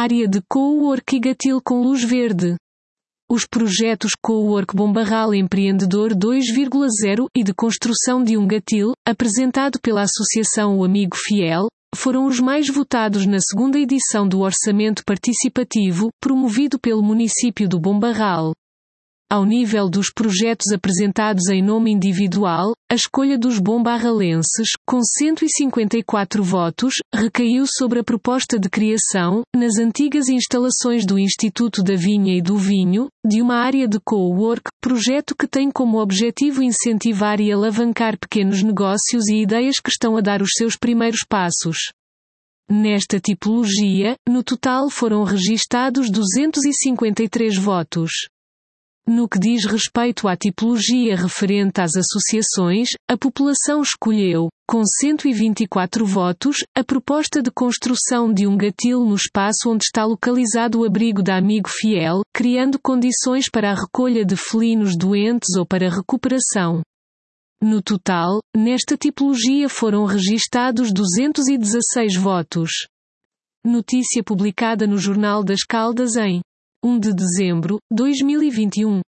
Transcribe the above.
Área de Cowork e Gatil com luz verde. Os projetos Cowork Bombarral Empreendedor 2.0 e de construção de um gatil, apresentado pela Associação O Amigo Fiel, foram os mais votados na segunda edição do Orçamento Participativo, promovido pelo município do Bombarral. Ao nível dos projetos apresentados em nome individual, a escolha dos bombarralenses, com 154 votos, recaiu sobre a proposta de criação, nas antigas instalações do Instituto da Vinha e do Vinho, de uma área de cowork, projeto que tem como objetivo incentivar e alavancar pequenos negócios e ideias que estão a dar os seus primeiros passos. Nesta tipologia, no total foram registados 253 votos. No que diz respeito à tipologia referente às associações, a população escolheu, com 124 votos, a proposta de construção de um gatil no espaço onde está localizado o abrigo da Amigo Fiel, criando condições para a recolha de felinos doentes ou para recuperação. No total, nesta tipologia foram registados 216 votos. Notícia publicada no Jornal das Caldas em 1 de dezembro, 2021.